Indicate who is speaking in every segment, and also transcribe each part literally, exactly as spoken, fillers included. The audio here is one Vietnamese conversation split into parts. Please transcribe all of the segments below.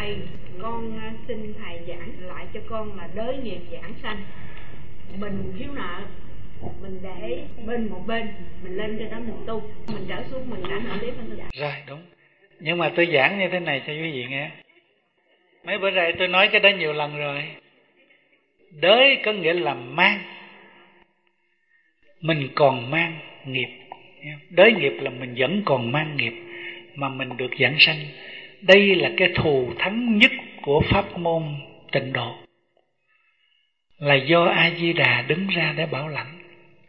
Speaker 1: thầy, con xin thầy giảng lại cho con là đới nghiệp giảng sanh. Mình thiếu nợ, mình để bên một bên, mình lên trên đó mình tu, mình trở xuống mình ảnh hưởng đến mình.
Speaker 2: Rồi, đúng. Nhưng mà tôi giảng như thế này cho quý vị nghe. Mấy bữa nay tôi nói cái đó nhiều lần rồi. Đới có nghĩa là mang. Mình còn mang nghiệp. Đới nghiệp là mình vẫn còn mang nghiệp mà mình được giảng sanh. Đây là cái thù thắng nhất của pháp môn tịnh độ, là do A Di Đà đứng ra để bảo lãnh.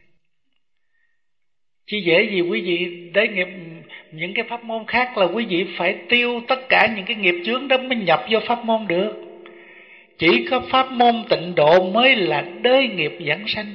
Speaker 2: Chỉ dễ gì quý vị đới nghiệp. Những cái pháp môn khác là quý vị phải tiêu tất cả những cái nghiệp chướng đó mới nhập vô pháp môn được. Chỉ có pháp môn tịnh độ mới là đới nghiệp giảng sanh.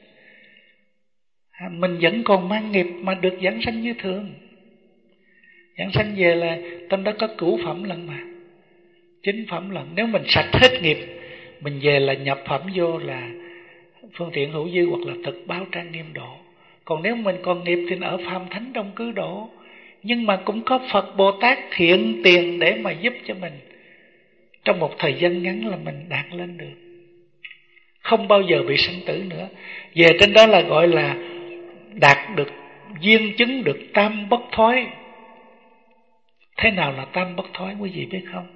Speaker 2: Mình vẫn còn mang nghiệp mà được giảng sanh như thường. Giảng sanh về là trong đó có cửu phẩm lần mà, chính phẩm lần. Nếu mình sạch hết nghiệp, mình về là nhập phẩm vô là phương tiện hữu dư hoặc là thực báo trang nghiêm độ. Còn nếu mình còn nghiệp thì ở phàm thánh trong cứ độ. Nhưng mà cũng có Phật Bồ Tát hiện tiền để mà giúp cho mình. Trong một thời gian ngắn là mình đạt lên được, không bao giờ bị sanh tử nữa. Về trên đó là gọi là đạt được duyên chứng được tam bất thoái. Thế nào là tam bất thoái quý vị biết không?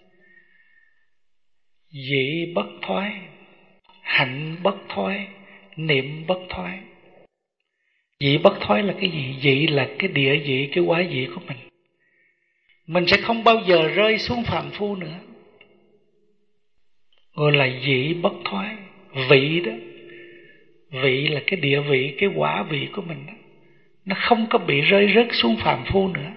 Speaker 2: Dị bất thoái, hạnh bất thoái, niệm bất thoái. Dị bất thoái là cái gì? Dị là cái địa vị, cái quá vị của mình. Mình sẽ không bao giờ rơi xuống phàm phu nữa, gọi là dị bất thoái. Vị đó, vị là cái địa vị, cái quả vị của mình đó. Nó không có bị rơi rớt xuống phàm phu nữa.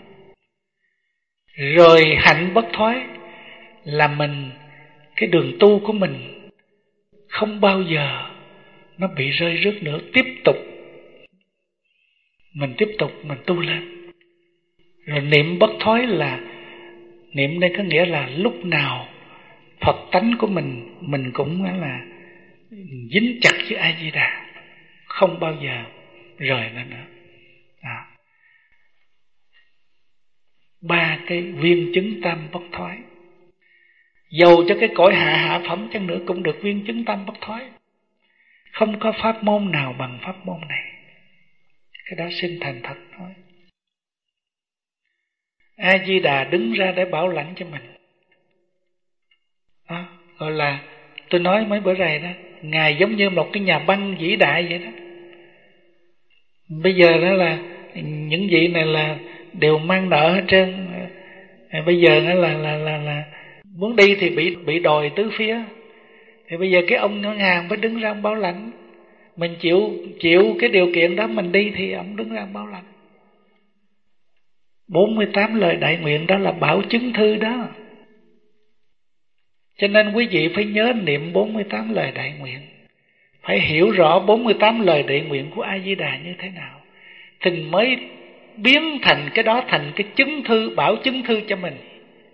Speaker 2: Rồi hạnh bất thoái là mình, cái đường tu của mình không bao giờ nó bị rơi rớt nữa. Tiếp tục, mình tiếp tục mình tu lên. Rồi niệm bất thoái là, niệm đây có nghĩa là lúc nào Phật tánh của mình, mình cũng là dính chặt với A Di Đà, không bao giờ rời nó nữa. À. Ba cái viên chứng tam bất thoái. Dầu cho cái cõi hạ hạ phẩm chăng nữa cũng được viên chứng tam bất thoái. Không có pháp môn nào bằng pháp môn này. Cái đó xin thành thật nói. A Di Đà đứng ra để bảo lãnh cho mình. Đó, gọi là tôi nói mấy bữa rày đó, Ngài giống như một cái nhà băng vĩ đại vậy đó. Bây giờ đó là những vị này là đều mang nợ hết trơn. Bây giờ đó là là là là muốn đi thì bị bị đòi tứ phía. Thì bây giờ cái ông ngân hàng mới đứng ra ông bảo lãnh. Mình chịu chịu cái điều kiện đó mình đi thì ông đứng ra bảo lãnh. bốn mươi tám lời đại nguyện đó là bảo chứng thư đó. Cho nên quý vị phải nhớ niệm bốn mươi tám lời đại nguyện, phải hiểu rõ bốn mươi tám lời đại nguyện của A Di Đà như thế nào, thì mới biến thành cái đó thành cái chứng thư, bảo chứng thư cho mình.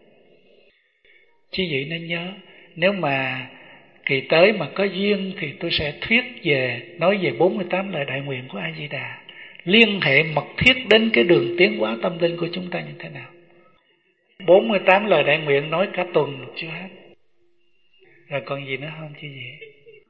Speaker 2: Chứ vậy nên nhớ, nếu mà kỳ tới mà có duyên thì tôi sẽ thuyết về, nói về bốn mươi tám lời đại nguyện của A Di Đà, liên hệ mật thiết đến cái đường tiến hóa tâm linh của chúng ta như thế nào. bốn mươi tám lời đại nguyện nói cả tuần chưa hết. Rồi còn gì nữa không chứ gì?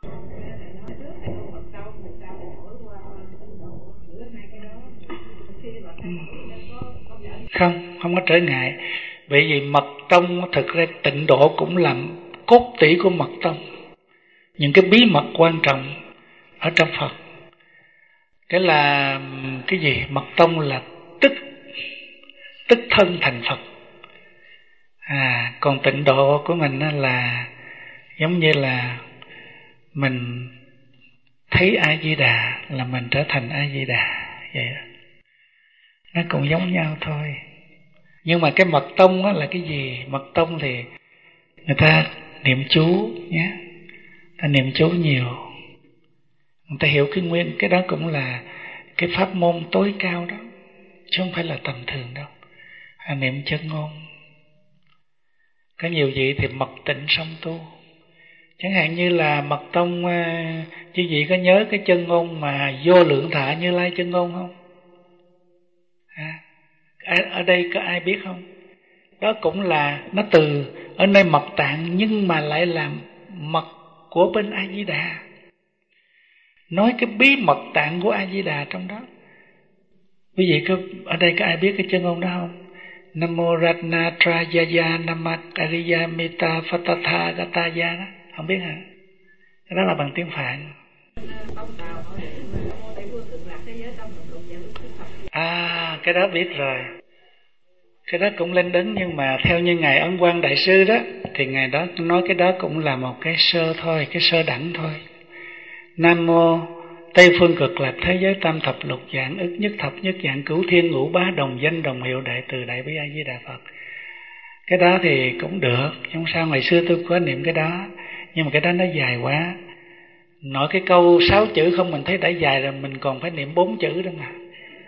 Speaker 2: Không, không có trở ngại. Bởi vì mật tông thực ra tịnh độ cũng làm cốt tủy của mật tông. Những cái bí mật quan trọng ở trong Phật. Cái là cái gì? Mật tông là tức tức thân thành Phật. À, còn tịnh độ của mình là giống như là mình thấy A Di Đà là mình trở thành A Di Đà vậy đó. Nó cũng giống nhau thôi. Nhưng mà cái mật tông á là cái gì? Mật tông thì người ta niệm chú nhé. Ta niệm chú nhiều. Người ta hiểu cái nguyên, cái đó cũng là cái pháp môn tối cao đó, chứ không phải là tầm thường đâu. À, niệm chân ngôn. Có nhiều vị thì mật tịnh song tu. Chẳng hạn như là mật tông, chứ vị có nhớ cái chân ngôn mà vô lượng thọ Như Lai chân ngôn không? À, ở đây có ai biết không? Đó cũng là nó từ ở nơi mật tạng, nhưng mà lại là mật của bên A Di Đà. Nói cái bí mật tạng của A Di Đà trong đó. Quý vị có ở đây có ai biết cái chân ngôn đó không? Namo Ratna Trayaya Namat Ariya Mita Phatatha Gataya đó. Không biết hả? Cái đó là bằng tiếng Phạn. À, cái đó biết rồi. Cái đó cũng lên đứng, nhưng mà theo như Ngài Ấn Quang Đại Sư đó, thì Ngài đó nói cái đó cũng là một cái sơ thôi, cái sơ đẳng thôi. Nam Mô Tây Phương Cực Lạc Thế Giới Tam Thập Lục Dạng Ức Nhất Thập Nhất Dạng Cửu Thiên Ngũ Bá Đồng Danh Đồng Hiệu Đại Từ Đại Bi A Di Đà Phật. Cái đó thì cũng được, không sao. Ngày xưa tôi có niệm cái đó, nhưng mà cái đó nó dài quá. Nói cái câu sáu chữ không mình thấy đã dài rồi, mình còn phải niệm bốn chữ đó mà.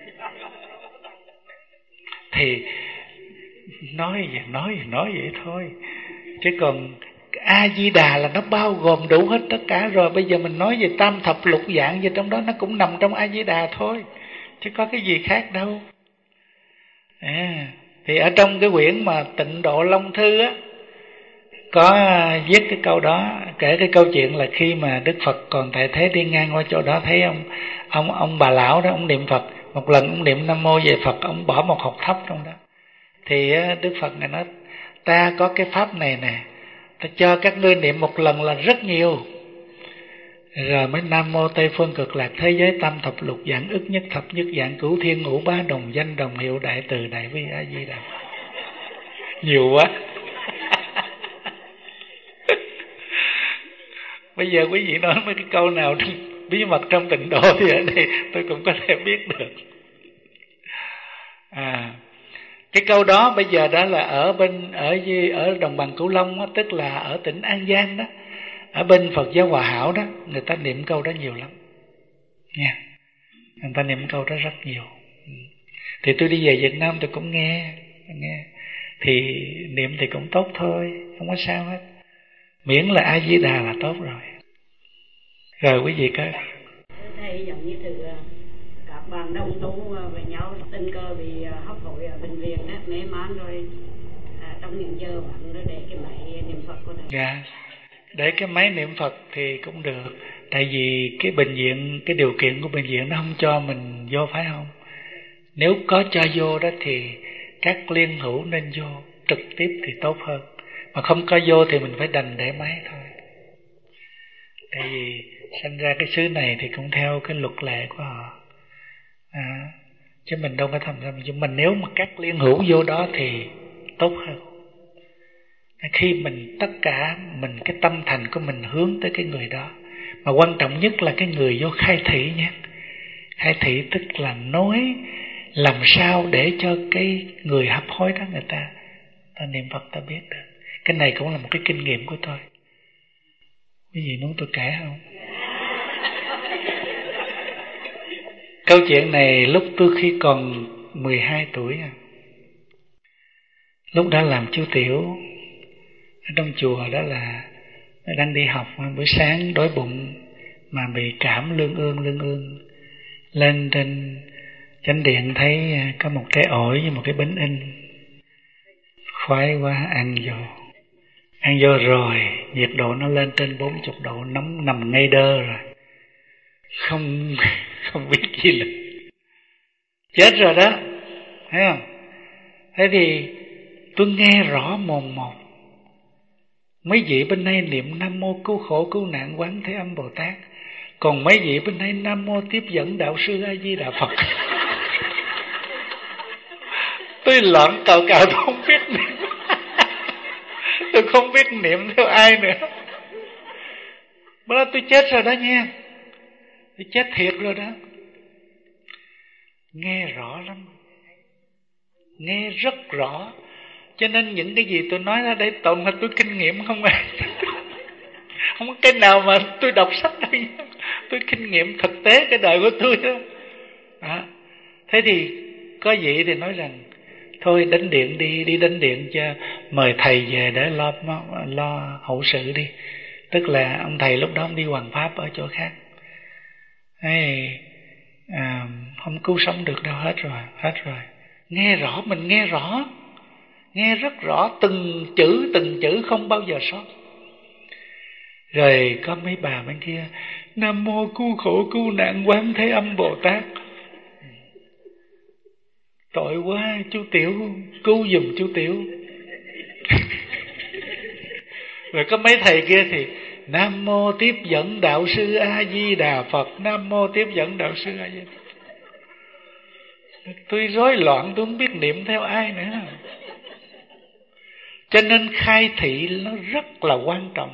Speaker 2: Thì nói vậy, nói vậy, nói vậy thôi. Chứ còn A-di-đà là nó bao gồm đủ hết tất cả rồi. Bây giờ mình nói về tam thập lục dạng, về trong đó nó cũng nằm trong A-di-đà thôi, chứ có cái gì khác đâu. À, thì ở trong cái quyển mà Tịnh Độ Long Thư á, có viết cái câu đó, kể cái câu chuyện là khi mà Đức Phật còn tại thế đi ngang qua chỗ đó, thấy ông ông ông bà lão đó, ông niệm Phật một lần, ông niệm Nam Mô về Phật, ông bỏ một hột thóc trong đó. Thì Đức Phật này nói: ta có cái pháp này nè, ta cho các ngươi niệm một lần là rất nhiều. Rồi mới Nam Mô Tây Phương Cực Lạc Thế Giới Tam Thập Lục Dạng Ức Nhất Thập Nhất Dạng Cửu Thiên Ngũ Bá Đồng Danh Đồng Hiệu Đại Từ Đại Bi A Di Đà. Nhiều quá. Bây giờ quý vị nói mấy cái câu nào bí mật trong Tịnh Độ thì ở đây tôi cũng có thể biết được. À, cái câu đó bây giờ đã là ở bên ở ở đồng bằng Cửu Long đó, tức là ở tỉnh An Giang đó, ở bên Phật giáo Hòa Hảo đó, người ta niệm câu đó nhiều lắm nha. Người ta niệm câu đó rất nhiều. Thì tôi đi về Việt Nam tôi cũng nghe nghe thì niệm thì cũng tốt thôi, không có sao hết, miễn là A Di Đà là tốt rồi. Rồi quý vị coi,
Speaker 3: thầy giống như từ các bạn đông tu với nhau tình cờ bị hấp hối ở bệnh viện đó, mê man rồi, à, trong những giờ bạn nó để cái máy niệm Phật của thầy.
Speaker 2: Dạ, để cái máy niệm Phật thì cũng được, tại vì cái bệnh viện, cái điều kiện của bệnh viện nó không cho mình vô, phải không? Nếu có cho vô đó thì các liên hữu nên vô trực tiếp thì tốt hơn, mà không có vô thì mình phải đành để máy thôi. Tại vì sinh ra cái xứ này thì cũng theo cái luật lệ của họ, à, chứ mình đâu có thầm thầm. Chứ mình nếu mà các liên hữu vô đó thì tốt hơn. Khi mình tất cả mình cái tâm thành của mình hướng tới cái người đó, mà quan trọng nhất là cái người vô khai thị nhé. Khai thị tức là nói làm sao để cho cái người hấp hối đó người ta ta niệm Phật, ta biết được. Cái này cũng là một cái kinh nghiệm của tôi. Quý vị muốn tôi kể không? Câu chuyện này lúc tôi khi còn mười hai tuổi à. Lúc đó làm chú tiểu ở trong chùa, đó là đang đi học, buổi sáng đói bụng mà bị cảm lương ương lương ương. Lên trên chánh điện thấy có một cái ổi với một cái bánh in, khoái quá, ăn vô. Ăn vô rồi nhiệt độ nó lên trên bốn mươi độ, nóng nằm ngay đơ rồi, không không biết gì là chết rồi đó, thấy không? Thế thì tôi nghe rõ mồn một, mấy vị bên đây niệm Nam Mô Cứu Khổ Cứu Nạn Quán Thế Âm Bồ Tát, còn mấy vị bên đây Nam Mô Tiếp Dẫn Đạo Sư A Di Đà Phật. Tôi loạn cào cào, tôi không biết niệm. Tôi không biết niệm theo ai nữa. Bữa đó tôi chết rồi đó nha. Tôi chết thiệt rồi đó. Nghe rõ lắm, nghe rất rõ. Cho nên những cái gì tôi nói ra đây toàn là tôi kinh nghiệm không à. Không có cái nào mà tôi đọc sách đâu. Tôi kinh nghiệm thực tế cái đời của tôi đó. À, thế thì có vị thì nói rằng thôi đánh điện đi, đi đánh điện cho mời thầy về để lo lo hậu sự đi. Tức là ông thầy lúc đó ông đi hoàn pháp ở chỗ khác. Ê, à, không cứu sống được đâu, hết rồi, hết rồi. Nghe rõ, mình nghe rõ. nghe rất rõ, từng chữ từng chữ không bao giờ sót. Rồi có mấy bà bên kia: Nam mô cứu khổ cứu nạn Quán Thế Âm Bồ Tát. Tội quá, chú Tiểu cứu giùm chú Tiểu. Rồi có mấy thầy kia thì Nam mô tiếp dẫn đạo sư A Di Đà Phật, Nam mô tiếp dẫn đạo sư A Di Đà. Tôi rối loạn, tôi không biết niệm theo ai nữa. Cho nên khai thị nó rất là quan trọng.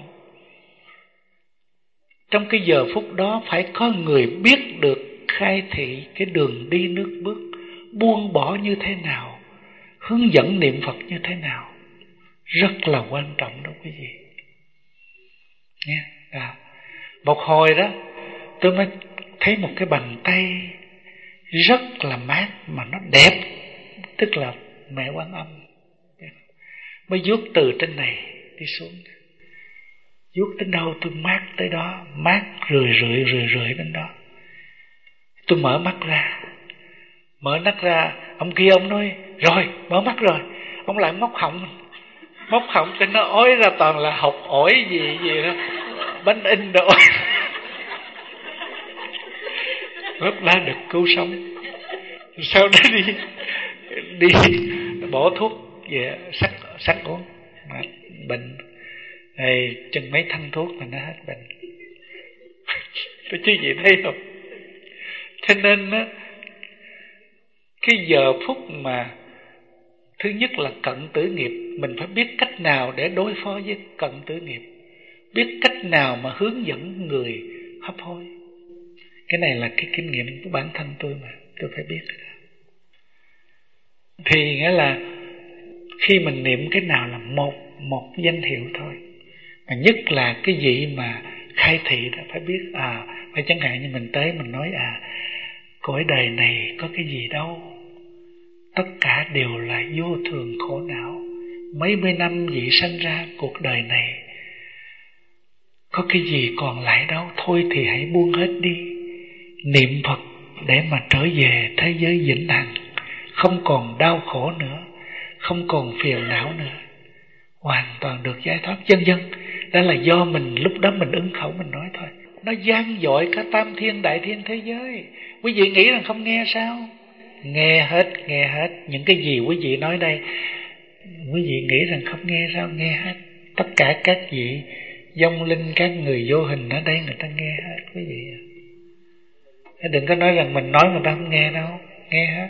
Speaker 2: Trong cái giờ phút đó phải có người biết được khai thị cái đường đi nước bước, buông bỏ như thế nào, hướng dẫn niệm Phật như thế nào. Rất là quan trọng đó quý vị. Nghe à, một hồi đó tôi mới thấy một cái bàn tay rất là mát mà nó đẹp, tức là mẹ Quan Âm mới vuốt từ trên này đi xuống, vuốt đến đâu tôi mát tới đó, mát rười rượi rười rượi đến đó. Tôi mở mắt ra, mở mắt ra, ông kia ông nói rồi mở mắt rồi, ông lại móc họng, móc họng cho nó ói ra toàn là học ổi gì gì đó, bánh in đồ. Lúc đó được cứu sống. Sau đó đi đi bỏ thuốc về sắc sắc uống mà bệnh này chừng mấy thăng thuốc là nó hết bệnh. Tôi chứ gì thấy không? Cho nên á, cái giờ phút mà thứ nhất là cận tử nghiệp, mình phải biết cách nào để đối phó với cận tử nghiệp, biết cách nào mà hướng dẫn người hấp hối. Cái này là cái kinh nghiệm của bản thân tôi mà tôi phải biết. Thì nghĩa là khi mình niệm cái nào là một một danh hiệu thôi, mà nhất là cái gì mà khai thị đó phải biết. À phải chẳng hạn như mình tới mình nói à cõi đời này có cái gì đâu, tất cả đều là vô thường khổ não, mấy mươi năm vị sanh ra cuộc đời này có cái gì còn lại đâu, thôi thì hãy buông hết đi, niệm Phật để mà trở về thế giới vĩnh hằng, không còn đau khổ nữa, không còn phiền não nữa, hoàn toàn được giải thoát vân vân. Đó là do mình lúc đó mình ứng khẩu mình nói thôi. Nó vang dội cả tam thiên đại thiên thế giới. Quý vị nghĩ rằng không nghe sao? Nghe hết, nghe hết. Những cái gì quý vị nói đây, quý vị nghĩ rằng không nghe sao? Nghe hết. Tất cả các vị vong linh, các người vô hình ở đây người ta nghe hết quý vị. Đừng có nói rằng mình nói người ta không nghe đâu, nghe hết.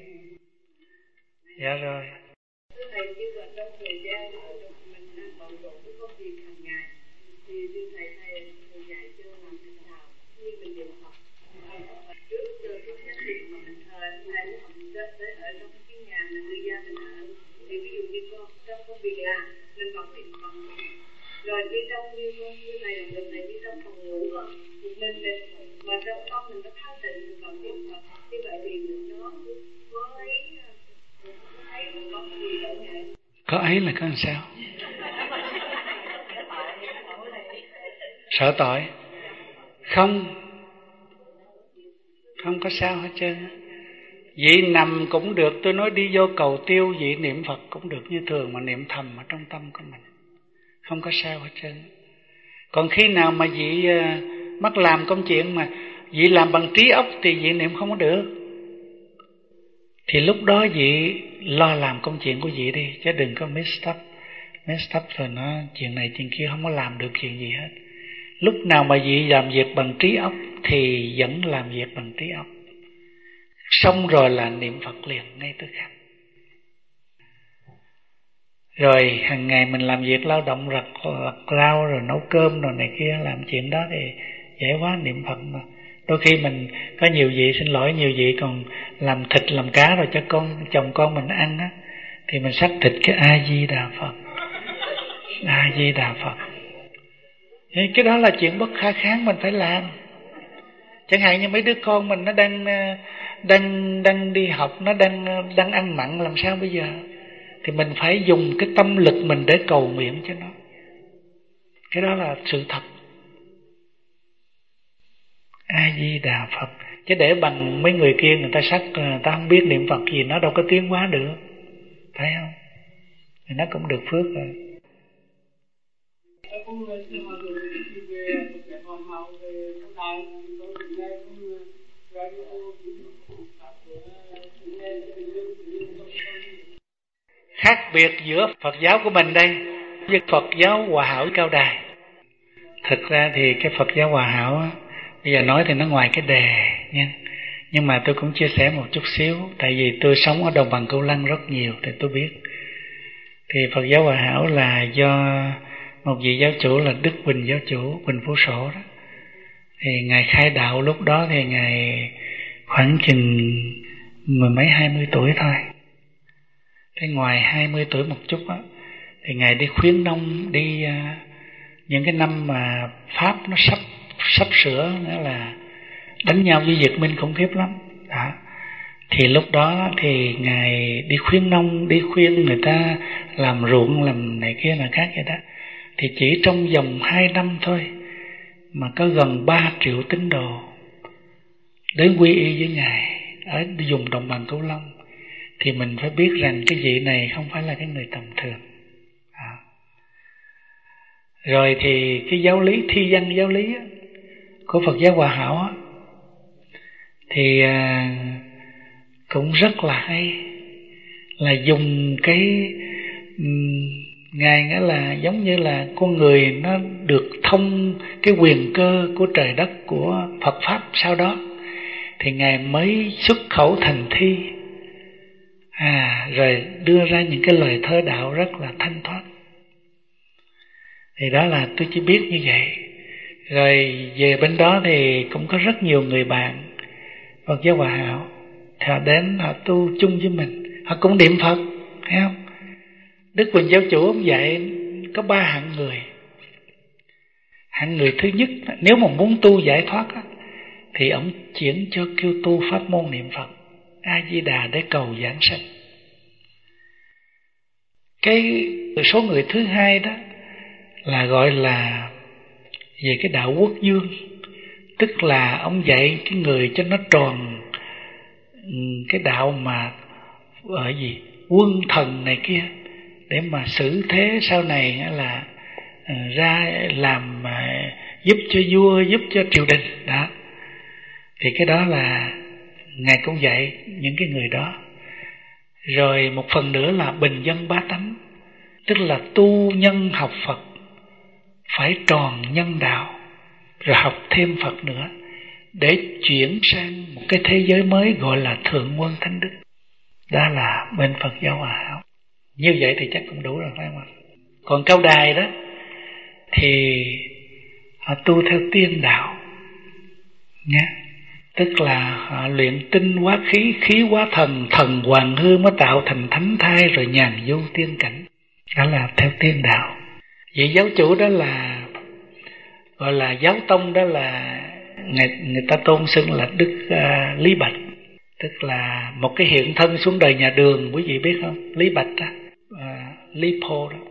Speaker 2: Dạ rồi.
Speaker 3: Thầy như là trong thời gian mình đang bận rộn với công việc hàng ngày, thì như thầy thầy thầy dạy cho làm thế nào khi mình niệm Phật. Trước giờ các cái chuyện mà mình thờ thầy mình tới ở trong cái nhà mình người gia mình ở, thì ví dụ như con trong công việc làm mình vẫn niệm Phật, rồi đi trong như con như này là được này đi trong phòng ngủ con mình mình mà trong tâm mình có thanh tịnh mình vẫn niệm Phật, như vậy thì nó có ấy
Speaker 2: có ấy là có làm sao? Sợ tội? Không, không có sao hết trơn. Vị nằm cũng được, tôi nói đi vô cầu tiêu, vị niệm Phật cũng được như thường, mà niệm thầm ở trong tâm của mình, không có sao hết trơn. Còn khi nào mà vị mắc làm công chuyện mà vị làm bằng trí óc thì vị niệm không có được, thì lúc đó vị lo làm công chuyện của vị đi, chứ đừng có mess up, mess up rồi nó chuyện này chuyện kia không có làm được chuyện gì hết. Lúc nào mà vị làm việc bằng trí óc thì vẫn làm việc bằng trí óc, xong rồi là niệm Phật liền ngay tức khắc. Rồi hàng ngày mình làm việc lao động rặt lặt rau rồi nấu cơm rồi này kia, làm chuyện đó thì dễ quá, niệm Phật mà. Đôi khi mình có nhiều vị, xin lỗi, nhiều vị còn làm thịt làm cá rồi cho con chồng con mình ăn á, thì mình xắt thịt cái A Di Đà Phật, A Di Đà Phật. Thì cái đó là chuyện bất khả kháng mình phải làm. Chẳng hạn như mấy đứa con mình nó đang đang đang đi học, nó đang đang ăn mặn, làm sao bây giờ? Thì mình phải dùng cái tâm lực mình để cầu nguyện cho nó. Cái đó là sự thật. A Di Đà Phật. Chứ để bằng mấy người kia người ta sắc, người ta không biết niệm Phật gì, nó đâu có tiến hóa được, phải không? thì nó cũng được phước rồi. Khác biệt giữa Phật giáo của mình đây với Phật giáo Hòa Hảo Cao Đài. Thực ra thì cái Phật giáo Hòa Hảo á, bây giờ nói thì nó ngoài cái đề nha. Nhưng mà tôi cũng chia sẻ một chút xíu, tại vì tôi sống ở đồng bằng Cửu Lăng rất nhiều thì tôi biết. Thì Phật giáo Hòa Hảo là do một vị giáo chủ là Đức Quỳnh giáo chủ, Quỳnh Phú Sổ đó. Thì Ngài khai đạo lúc đó thì Ngài khoảng chừng mười mấy hai mươi tuổi thôi. Thế ngoài hai mươi tuổi một chút á, thì Ngài đi khuyến nông, đi uh, những cái năm mà Pháp nó sắp sắp sửa, nghĩa là đánh nhau với Việt Minh khủng khiếp lắm đó. Thì lúc đó thì Ngài đi khuyến nông, đi khuyên người ta làm ruộng, làm này kia là khác vậy đó. Thì chỉ trong vòng hai năm thôi mà có gần ba triệu tín đồ đến quy y với Ngài ở vùng đồng bằng Cửu Long. Thì mình phải biết rằng cái vị này không phải là cái người tầm thường à. Rồi thì cái giáo lý, thi văn giáo lý á, của Phật giáo Hòa Hảo á, thì à, cũng rất là hay, là dùng cái um, Ngài nghĩa là giống như là con người nó được thông cái quyền cơ của trời đất của Phật Pháp, sau đó thì Ngài mới xuất khẩu thành thi à, rồi đưa ra những cái lời thơ đạo rất là thanh thoát. Thì đó là tôi chỉ biết như vậy. Rồi về bên đó thì cũng có rất nhiều người bạn Phật giáo Hòa Hảo, họ đến họ tu chung với mình, họ cũng niệm Phật, thấy không? Đức Quỳnh giáo chủ ông dạy có ba hạng người. Hạng người thứ nhất, nếu mà muốn tu giải thoát á, thì ông chuyển cho kêu tu pháp môn niệm Phật A Di Đà để cầu giảng sanh. Cái số người thứ hai đó là gọi là về cái đạo quốc dương, tức là ông dạy cái người cho nó tròn cái đạo mà ở gì quân thần này kia, để mà xử thế sau này là ra làm giúp cho vua, giúp cho triều đình đó. Thì cái đó là Ngài cũng dạy những cái người đó. Rồi một phần nữa là bình dân bá tánh, tức là tu nhân học Phật phải tròn nhân đạo, rồi học thêm Phật nữa để chuyển sang một cái thế giới mới gọi là thượng quân thánh đức. Đó là bên Phật giáo Hòa Hảo. Như vậy thì chắc cũng đủ rồi phải không ạ? Còn Cao Đài đó thì họ tu theo tiên đạo nhé, tức là họ luyện tinh hóa khí, khí hóa thần, thần hoàng hư mới tạo thành thánh thai, rồi nhàn vô tiên cảnh. Đó là theo tiên đạo. Vị giáo chủ đó là gọi là giáo tông, đó là người, người ta tôn xưng là Đức uh, Lý Bạch, tức là một cái hiện thân xuống đời nhà Đường, quý vị biết không? Lý Bạch đó, uh, Lý Pô đó.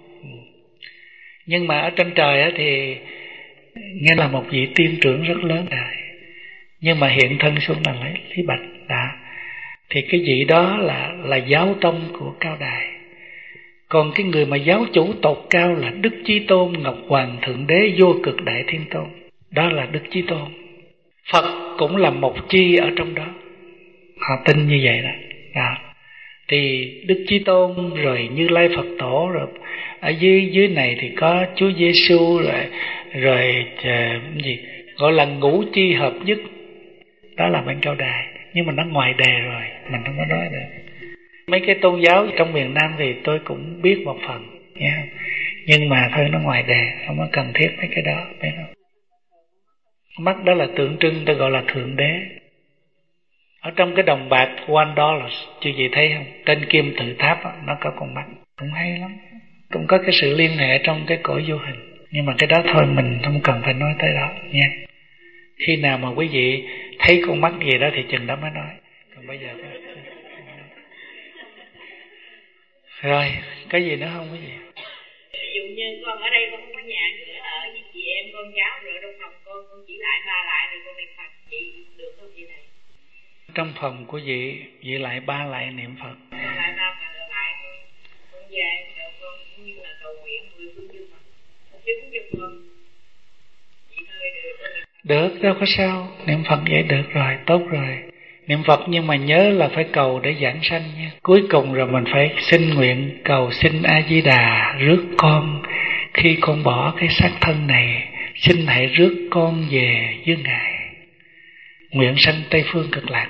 Speaker 2: Nhưng mà ở trên trời á thì nghe là một vị tiên trưởng rất lớn đời, nhưng mà hiện thân xuống là lấy Lý Bạch đã. Thì cái vị đó là là giáo tông của Cao Đài. Còn cái người mà giáo chủ tột cao là Đức Chí Tôn, Ngọc Hoàng Thượng Đế, Vô Cực Đại Thiên Tôn. Đó là Đức Chí Tôn. Phật cũng là một chi ở trong đó, họ tin như vậy đó. đó. Thì Đức Chí Tôn rồi Như Lai Phật Tổ, rồi ở dưới dưới này thì có Chúa Giêsu, rồi rồi uh, gì gọi là ngũ chi hợp nhất. Đó là bên Cao Đài, nhưng mà nó ngoài đề rồi, mình không có nói được. Mấy cái tôn giáo trong miền Nam thì tôi cũng biết một phần nha, nhưng mà thôi nó ngoài đề, không có cần thiết mấy cái đó, biết không? Mắt đó là tượng trưng, tôi gọi là Thượng Đế. Ở trong cái đồng bạc one dollar, chứ gì thấy không? Trên kim tự tháp đó, nó có con mắt, cũng hay lắm. Cũng có cái sự liên hệ trong cái cõi vô hình. Nhưng mà cái đó thôi mình không cần phải nói tới đó nha. Khi nào mà quý vị thấy con mắt gì đó thì chừng đó mới nói. Còn bây giờ thôi. Rồi, có gì nữa không quý vị?
Speaker 3: Ví dụ như con ở đây con không có nhà nữa, ở với chị em con cháu rồi trong phòng con, con chỉ lại ba lại rồi con niệm Phật, chị được không chị này?
Speaker 2: Trong phòng của chị, chị lại ba lại niệm Phật.
Speaker 3: Con lại ba mà lại con, con dài con cũng như là cầu nguyện mười phương chư Phật chứng cho con chị hơi được.
Speaker 2: Được, đâu có sao, niệm Phật vậy được rồi, tốt rồi. Niệm Phật nhưng mà nhớ là phải cầu để giảng sanh nha. Cuối cùng rồi mình phải xin nguyện cầu xin A Di Đà rước con, khi con bỏ cái xác thân này, xin hãy rước con về với Ngài, nguyện sanh Tây Phương Cực Lạc.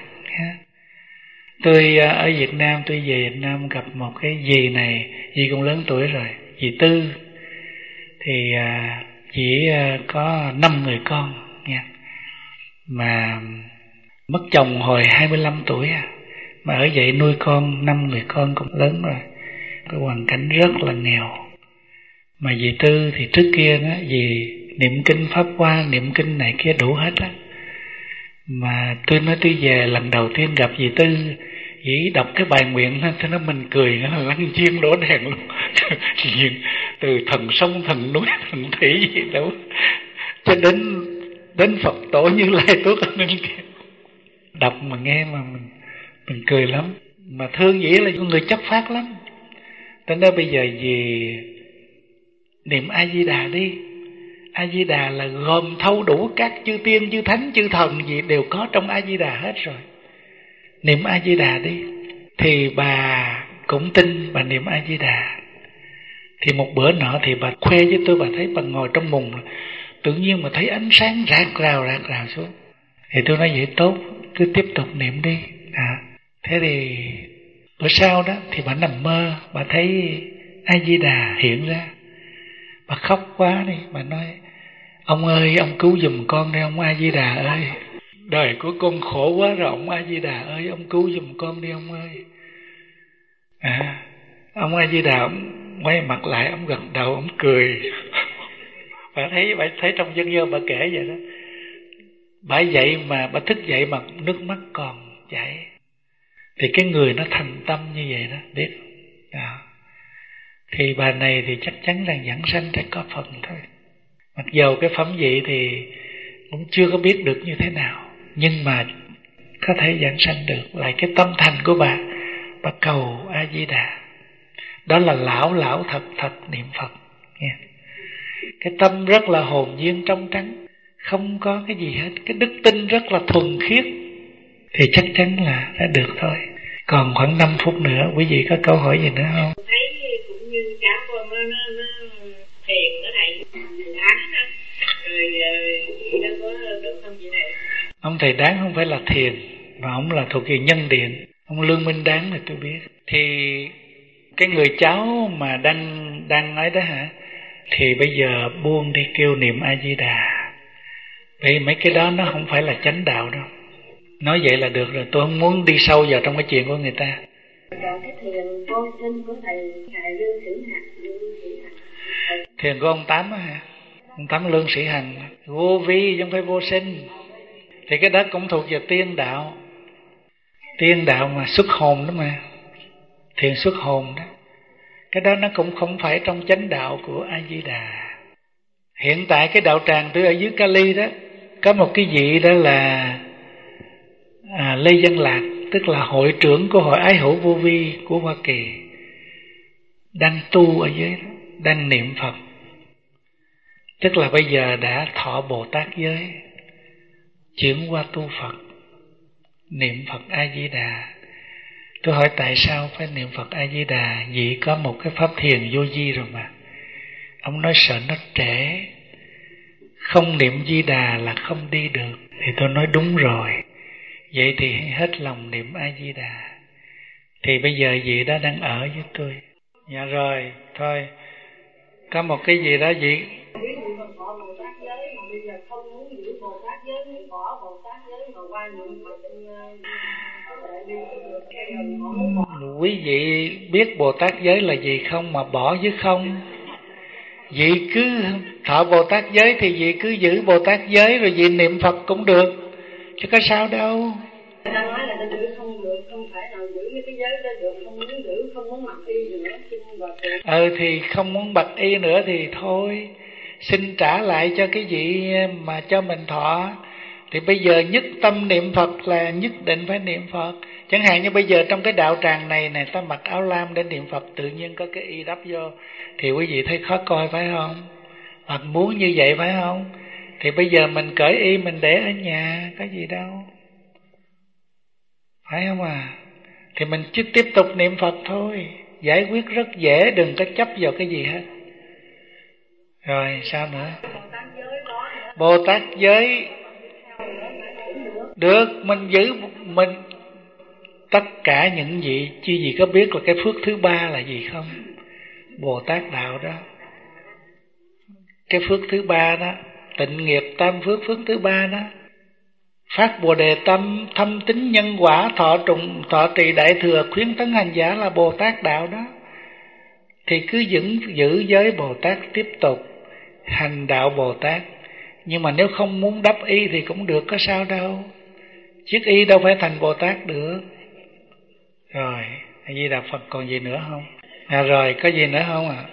Speaker 2: Tôi ở Việt Nam, tôi về Việt Nam gặp một cái dì này, dì cũng lớn tuổi rồi, dì Tư. Thì chỉ có năm người con nha, mà mất chồng hồi hai mươi lăm tuổi à, mà ở vậy nuôi con năm người con cũng lớn rồi, cái hoàn cảnh rất là nghèo. Mà dì Tư thì trước kia đó, dì niệm kinh Pháp Hoa, niệm kinh này kia đủ hết á. Mà tôi nói tôi về lần đầu tiên gặp dì Tư, dì đọc cái bài nguyện đó, thế nó mình cười nó lăn chiên đổ đèn luôn. Từ thần sông, thần núi, thần thủy gì đâu, cho đến đến Phật tổ Như Lai Tuốt ở bên kia. Đọc mà nghe mà mình mình cười lắm, mà thương dĩ là người chất phát lắm. Thế nên bây giờ gì niệm A Di Đà đi. A Di Đà là gồm thâu đủ các chư tiên, chư thánh, chư thần gì đều có trong A Di Đà hết rồi. Niệm A Di Đà đi. Thì bà cũng tin, bà niệm A Di Đà. Thì một bữa nọ thì bà khoe với tôi, bà thấy bà ngồi trong mùng, tự nhiên mà thấy ánh sáng rạc rào rạc rào xuống. Thì tôi nói vậy tốt, cứ tiếp tục niệm đi. À, thế thì bữa sau đó thì bà nằm mơ, bà thấy A Di Đà hiện ra. Bà khóc quá đi, bà nói: ông ơi, ông cứu giùm con đi ông A Di Đà ơi. Đời của con khổ quá rồi ông A Di Đà ơi, ông cứu giùm con đi ông ơi. À, ông A Di Đà ông quay mặt lại, ông gật đầu, ông cười. Bà thấy, bà thấy trong dân dân bà kể vậy đó. Bà dậy mà bà thức dậy mà nước mắt còn chảy. Thì cái người nó thành tâm như vậy đó, biết. À. Thì bà này thì chắc chắn là giảng sanh sẽ có phần thôi. Mặc dầu cái phẩm vị thì cũng chưa có biết được như thế nào, nhưng mà có thể giảng sanh được. Lại cái tâm thành của bà, bà cầu A Di Đà, đó là lão lão thật thật niệm Phật nha. Cái tâm rất là hồn nhiên trong trắng, không có cái gì hết, cái đức tin rất là thuần khiết, thì chắc chắn là đã được thôi. Còn khoảng năm phút nữa, quý vị có câu hỏi gì nữa không?
Speaker 3: Thấy cũng như cháu con nó, nó, nó thiền nó thầy đáng á, rồi chị đã có được không chị này?
Speaker 2: Ông thầy Đáng không phải là thiền, mà ông là thuộc về nhân điện. Ông Lương Minh Đáng là tôi biết. Thì cái người cháu mà đang đang nói đó hả, thì bây giờ buông đi, kêu niệm A Di Đà. Vì mấy cái đó nó không phải là chánh đạo đâu. Nói vậy là được rồi, tôi không muốn đi sâu vào trong cái chuyện của người ta.
Speaker 3: Còn cái thiền vô sinh của thầy thầy Lương Sĩ Hằng, Lương Sĩ Hằng.
Speaker 2: Thiền của ông Tám á hả? Ông Tám Lương Sĩ Hằng, vô vi chứ không phải vô sinh. Thì cái đó cũng thuộc về tiên đạo. Tiên đạo mà xuất hồn đó mà. Thiền xuất hồn đó. Cái đó nó cũng không phải trong chánh đạo của A Di Đà. Hiện tại cái đạo tràng tôi ở dưới Cali đó, có một cái vị đó là à, Lê Văn Lạc, tức là hội trưởng của hội Ái Hữu Vô Vi của Hoa Kỳ, đang tu ở dưới đó, đang niệm Phật. Tức là bây giờ đã thọ Bồ Tát giới, chuyển qua tu Phật, niệm Phật A Di Đà. Tôi hỏi tại sao phải niệm Phật A Di Đà? Vì có một cái pháp thiền vô vi rồi mà. Ông nói sợ nó trễ, không niệm Di Đà là không đi được. Thì tôi nói đúng rồi, vậy thì hết lòng niệm A Di Đà. Thì bây giờ vị đó đang ở với tôi. Dạ rồi, thôi, có một cái gì đó vị
Speaker 3: Ví dụ mình bỏ Bồ Tát giới mà bây giờ không muốn giữ Bồ Tát giới, mình bỏ Bồ Tát giới mà qua niệm Phật có thể đi được cái người họ muốn bỏ.
Speaker 2: Quý vị biết Bồ Tát giới là gì không mà bỏ chứ không? Vị cứ thọ Bồ Tát giới thì vị cứ giữ Bồ Tát giới, rồi vị niệm Phật cũng được, chứ có sao đâu.
Speaker 3: Ta nói là ta giữ không được, không phải là giữ mấy cái giới đó được, không muốn giữ, không muốn mặc y nữa, xin bà cụ.
Speaker 2: Ừ thì không muốn bạch y nữa thì thôi, xin trả lại cho cái vị mà cho mình thọ. Thì bây giờ nhất tâm niệm Phật là nhất định phải niệm Phật. Chẳng hạn như bây giờ trong cái đạo tràng này này, ta mặc áo lam để niệm Phật, tự nhiên có cái y đắp vô, thì quý vị thấy khó coi phải không? Hoặc muốn như vậy phải không? Thì bây giờ mình cởi y mình để ở nhà, có gì đâu, phải không à? Thì mình chỉ tiếp tục niệm Phật thôi, giải quyết rất dễ, đừng có chấp vào cái gì hết. Rồi sao nữa? Bồ Tát giới được, mình giữ mình tất cả những gì, chứ gì có biết là cái phước thứ ba là gì không? Bồ Tát đạo đó. Cái phước thứ ba đó, tịnh nghiệp tam phước, phước thứ ba đó. Phát Bồ Đề tâm, thâm tín nhân quả, thọ trùng thọ trì đại thừa, khuyến tấn hành giả là Bồ Tát đạo đó. Thì cứ giữ, giữ giới Bồ Tát, tiếp tục hành đạo Bồ Tát. Nhưng mà nếu không muốn đắp y thì cũng được, có sao đâu. Chiếc y đâu phải thành Bồ Tát được. Rồi, A Di Đà Phật, còn gì nữa không? À rồi, có gì nữa không ạ? À?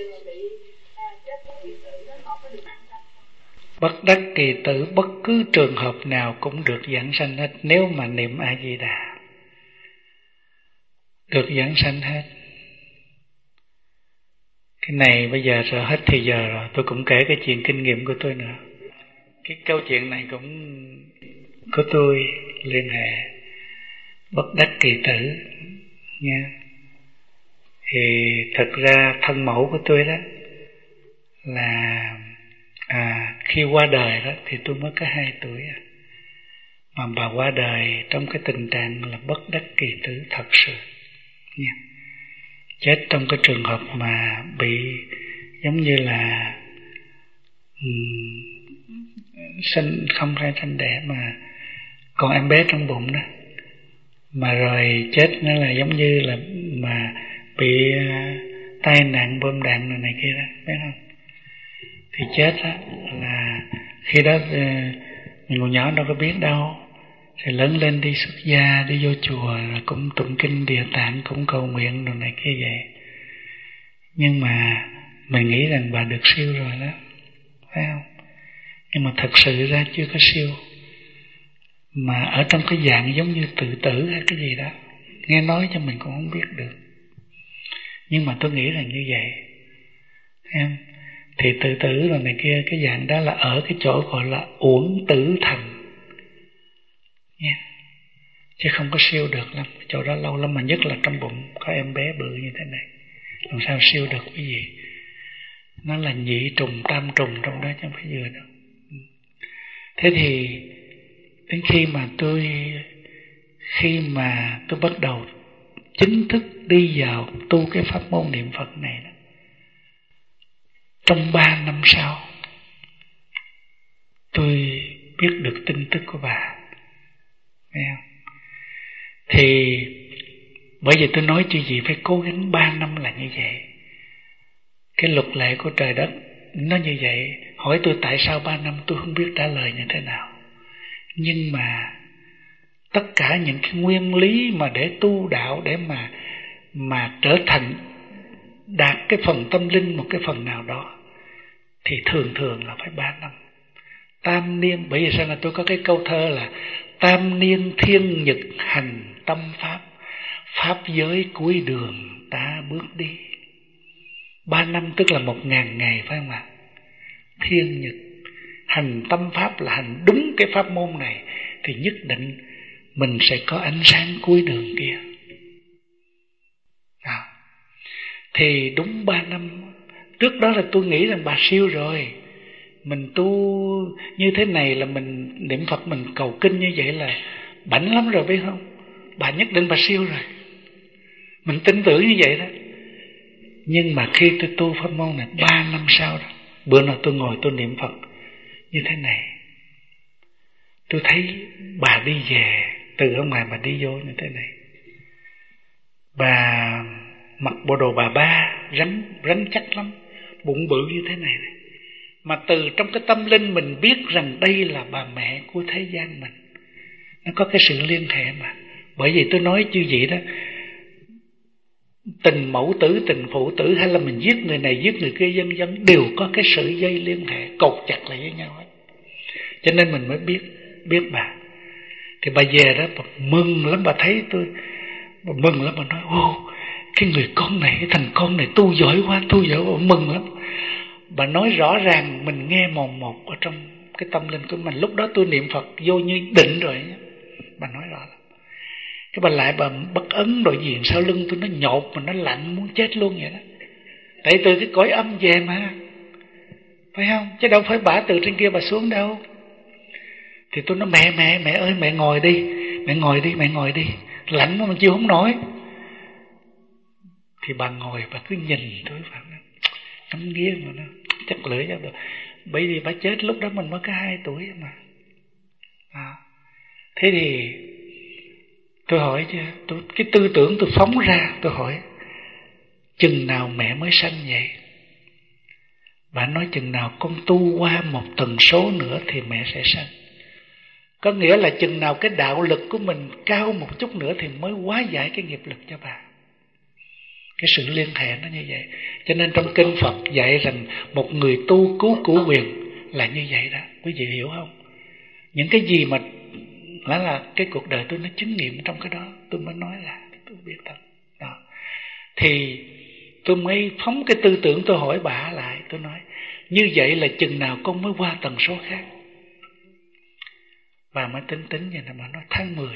Speaker 2: Bất đắc kỳ tử, bất cứ trường hợp nào cũng được giảng sanh hết, nếu mà niệm A Di Đà được giảng sanh hết. Cái này bây giờ rồi hết thì giờ rồi, tôi cũng kể cái chuyện kinh nghiệm của tôi nữa. Cái câu chuyện này cũng của tôi liên hệ. Bất đắc kỳ tử nha. Thì thật ra thân mẫu của tôi đó là à, khi qua đời đó thì tôi mới có hai tuổi à. Mà bà qua đời trong cái tình trạng là bất đắc kỳ tử thật sự nha. Chết trong cái trường hợp mà bị giống như là um, sinh không ra sanh đẻ mà còn em bé trong bụng đó, mà rồi chết nó là giống như là mà bị uh, tai nạn bom đạn này, này kia đó, biết không? Thì chết đó là khi đó uh, mình còn nhỏ đâu có biết đâu, thì lớn lên đi xuất gia, đi vô chùa là cũng tụng kinh Địa Tạng, cũng cầu nguyện đồ này kia vậy. Nhưng mà mình nghĩ rằng bà được siêu rồi đó, phải không? Nhưng mà thật sự ra chưa có siêu, mà ở trong cái dạng giống như tự tử hay cái gì đó, nghe nói cho mình cũng không biết được. Nhưng mà tôi nghĩ là như vậy, thấy không? Thì tự tử rồi này kia, cái dạng đó là ở cái chỗ gọi là uổng tử thành nha, chứ không có siêu được lắm. Chỗ đó lâu lắm, mà nhất là trong bụng có em bé bự như thế này, làm sao siêu được cái gì? Nó là nhị trùng tam trùng trong đó chứ không phải vừa đâu. Thế thì đến khi mà tôi khi mà tôi bắt đầu chính thức đi vào tu cái pháp môn niệm Phật này đó, trong ba năm sau tôi biết được tin tức của bà, thấy không? Thì bởi vì tôi nói chuyện gì phải cố gắng ba năm là như vậy. Cái luật lệ của trời đất nó như vậy. Hỏi tôi tại sao ba năm, tôi không biết trả lời như thế nào. Nhưng mà tất cả những cái nguyên lý mà để tu đạo, để mà mà trở thành đạt cái phần tâm linh một cái phần nào đó, thì thường thường là phải ba năm. Tam niên, bởi vì sao là tôi có cái câu thơ là tam niên thiên nhật hành tâm pháp, pháp giới cuối đường ta bước đi. Ba năm tức là một ngàn ngày, phải không ạ? Thiên nhật hành tâm pháp là hành đúng cái pháp môn này, thì nhất định mình sẽ có ánh sáng cuối đường kia. À, thì đúng ba năm. Trước đó là tôi nghĩ rằng bà siêu rồi. Mình tu như thế này là mình niệm Phật, mình cầu kinh như vậy là bảnh lắm rồi, biết không? Bà nhất định bà siêu rồi. Mình tin tưởng như vậy đó. Nhưng mà khi tôi tu pháp môn này ba năm sau đó, bữa nào tôi ngồi tôi niệm Phật như thế này, tôi thấy bà đi về từ ở ngoài, bà đi vô như thế này. Bà mặc bộ đồ bà ba, rắn, rắn chắc lắm, bụng bự như thế này, này. Mà từ trong cái tâm linh mình biết rằng đây là bà mẹ của thế gian mình. Nó có cái sự liên hệ mà. Bởi vì tôi nói như vậy đó, tình mẫu tử, tình phụ tử, hay là mình giết người này, giết người kia, dân dân đều có cái sự dây liên hệ cột chặt lại với nhau hết. Cho nên mình mới biết biết bà. Thì bà về đó bà mừng lắm, bà thấy tôi bà mừng lắm, bà nói ô, cái người con này, cái thằng con này tu giỏi quá, tu giỏi quá, bà mừng lắm. Bà nói rõ ràng mình nghe mòn một ở trong cái tâm linh của mình. Lúc đó tôi niệm Phật vô như định rồi nhé. Bà nói rõ lắm. Cái bà lại bà bất ấn rồi gì sau lưng tôi nó nhột mà nó lạnh muốn chết luôn vậy đó. Tại từ cái cõi âm về mà, phải không? Chứ đâu phải bả từ trên kia bà xuống đâu. Thì tôi nói mẹ mẹ mẹ ơi mẹ ngồi đi, mẹ ngồi đi, mẹ ngồi đi, lạnh mà mình chịu không nổi. Thì bà ngồi bà cứ nhìn tôi và cắm nghiêng mà nó chắc lưỡi cho được. Bởi vì bà chết lúc đó mình mới có hai tuổi mà. À. Thế thì tôi hỏi chứ, tôi, cái tư tưởng tôi phóng ra, tôi hỏi chừng nào mẹ mới sanh vậy? Bà nói chừng nào con tu qua một tần số nữa thì mẹ sẽ sanh. Có nghĩa là chừng nào cái đạo lực của mình cao một chút nữa thì mới hóa giải cái nghiệp lực cho bà. Cái sự liên hệ nó như vậy. Cho nên trong kinh Phật dạy rằng một người tu cứu cửu quyền là như vậy đó. Quý vị hiểu không? Những cái gì mà là, là cái cuộc đời tôi nó chứng nghiệm trong cái đó, tôi mới nói là tôi biết thật. Đó. Thì tôi mới phóng cái tư tưởng, tôi hỏi bà lại, tôi nói như vậy là chừng nào con mới qua tần số khác? Bà mới tính tính vậy nè, bà nói tháng mười.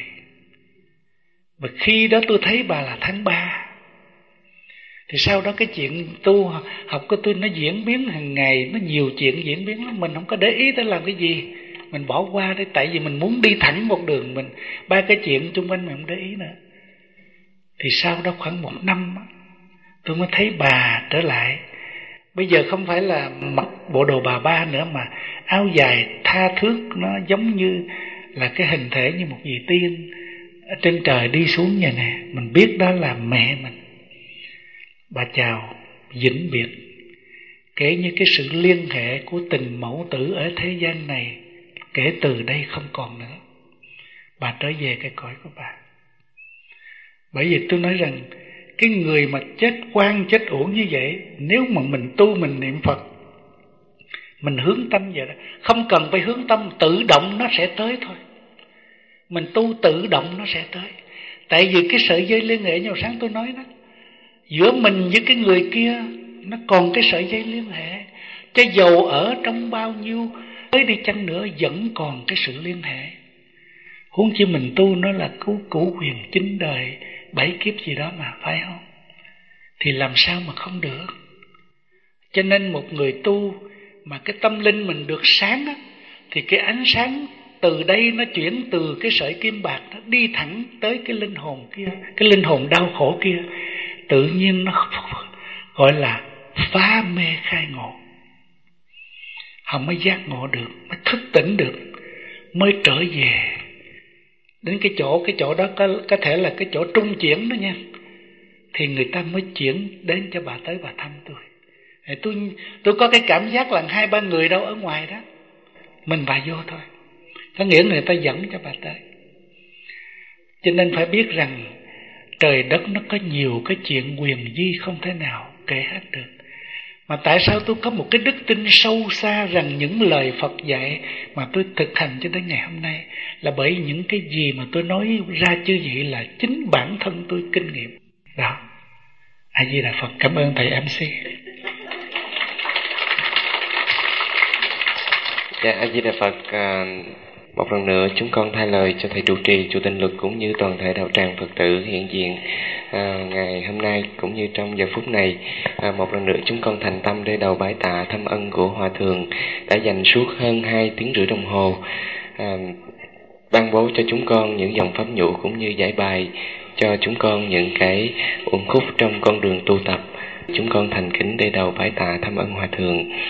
Speaker 2: Và khi đó tôi thấy bà là tháng ba. Thì sau đó cái chuyện tu học của tôi nó diễn biến hàng ngày, nó nhiều chuyện diễn biến lắm. Mình không có để ý tới làm cái gì, mình bỏ qua đấy. Tại vì mình muốn đi thẳng một đường, mình ba cái chuyện xung quanh mình không để ý nữa. Thì sau đó khoảng một năm tôi mới thấy bà trở lại. Bây giờ không phải là mặc bộ đồ bà ba nữa, mà áo dài tha thước, nó giống như là cái hình thể như một vị tiên ở trên trời đi xuống vậy nè. Mình biết đó là mẹ mình. Bà chào vĩnh biệt, kể như cái sự liên hệ của tình mẫu tử ở thế gian này kể từ đây không còn nữa. Bà trở về cái cõi của bà. Bởi vì tôi nói rằng cái người mà chết oan chết uổng như vậy, nếu mà mình tu mình niệm Phật, mình hướng tâm vậy đó, không cần phải hướng tâm, tự động nó sẽ tới thôi. Mình tu tự động nó sẽ tới. Tại vì cái sợi dây liên hệ như sáng tôi nói đó, giữa mình với cái người kia nó còn cái sợi dây liên hệ. Cho dầu ở trong bao nhiêu tới đi chăng nữa vẫn còn cái sự liên hệ. Huống chi mình tu nó là cứu cửu quyền chín đời bảy kiếp gì đó mà, phải không? Thì làm sao mà không được? Cho nên một người tu mà cái tâm linh mình được sáng á, thì cái ánh sáng từ đây nó chuyển từ cái sợi kim bạc đó, đi thẳng tới cái linh hồn kia, cái linh hồn đau khổ kia. Tự nhiên nó gọi là phá mê khai ngộ. Họ mới giác ngộ được, mới thức tỉnh được, mới trở về đến cái chỗ cái chỗ đó có, có thể là cái chỗ trung chuyển đó nha. Thì người ta mới chuyển đến cho bà tới bà thăm tôi. Thì tôi tôi có cái cảm giác là hai ba người đâu ở ngoài đó, mình bà vô thôi. Có nghĩa người ta dẫn cho bà tới. Cho nên phải biết rằng trời đất nó có nhiều cái chuyện quyền di không thể nào kể hết được. Mà tại sao tôi có một cái đức tin sâu xa rằng những lời Phật dạy mà tôi thực hành cho đến ngày hôm nay là bởi những cái gì mà tôi nói ra như vậy là chính bản thân tôi kinh nghiệm. Đó. A Di Đà Phật. Cảm ơn thầy em xê.
Speaker 4: Dạ, A Di Đà Phật. À, một lần nữa chúng con thay lời cho thầy trụ trì, chủ tịnh lực cũng như toàn thể đạo tràng Phật tử hiện diện à, ngày hôm nay cũng như trong giờ phút này. À, một lần nữa chúng con thành tâm để đầu bái tạ thâm ân của Hòa Thượng đã dành suốt hơn hai tiếng rưỡi đồng hồ à, ban bố cho chúng con những dòng pháp nhũ cũng như giải bài cho chúng con những cái uẩn khúc trong con đường tu tập. Chúng con thành kính để đầu bái tạ thâm ân Hòa Thượng.